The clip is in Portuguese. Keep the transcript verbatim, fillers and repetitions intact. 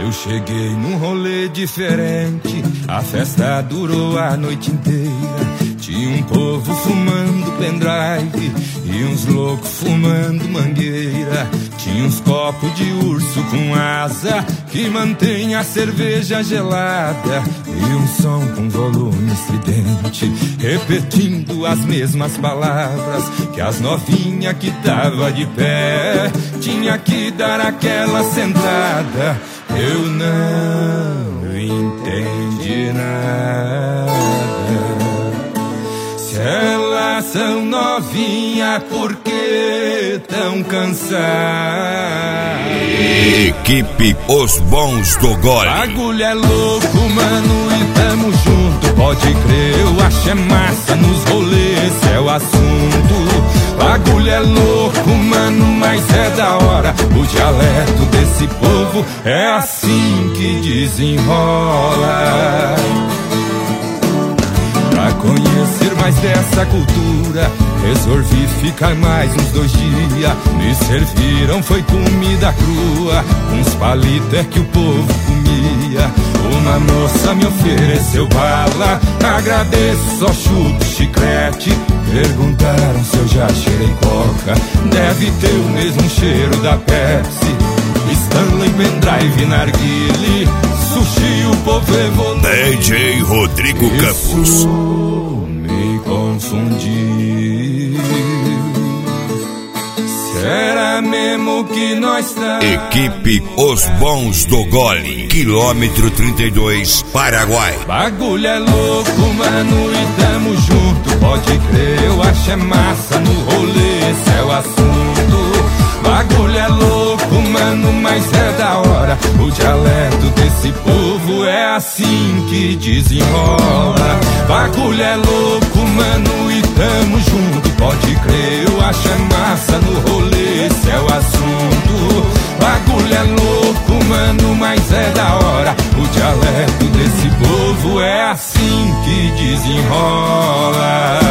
Eu cheguei num rolê diferente, a festa durou a noite inteira. Tinha um povo fumando pendrive e uns loucos fumando mangueira. Tinha uns copos de urso com asa que mantém a cerveja gelada, e um som com volume estridente repetindo as mesmas palavras que as novinhas que tava de pé tinha que dar aquela sentada. Eu não entendi nada. Se elas são novinhas, por que tão cansadas? Equipe Os Bons do Gole. Bagulho é louco, mano, e tamo junto. Pode crer, eu acho é massa nos rolês, esse é o assunto. Bagulho é louco, mano, mas é da hora. O dialeto desse povo é assim que desenrola. Pra conhecer mais dessa cultura, resolvi ficar mais uns dois dias. Me serviram, foi comida crua, uns palitos é que o povo comia. Uma moça me ofereceu bala, agradeço, só chuto chiclete. Perguntaram se eu já cheirei coca, deve ter o mesmo cheiro da Pepsi. Stanley, pendrive, narguile, sushi, o povo evolui. D J Rodrigo Campos. Isso me confundiu. Será mesmo que nós estamos? Equipe Os Bons do Gole, quilômetro trinta e dois, Paraguai. Bagulho é louco, mano, e tamo junto. Pode crer, eu acho é massa no rolê, esse é o assunto. Bagulho é louco, mano, mas é da hora. O dialeto desse povo é assim que desenrola. Bagulho é louco, mano, e tamo junto. Pode crer, eu acho é massa no rolê, esse é o assunto. Bagulho é louco, mano, mas é da hora. O dialeto desse povo é assim que desenrola.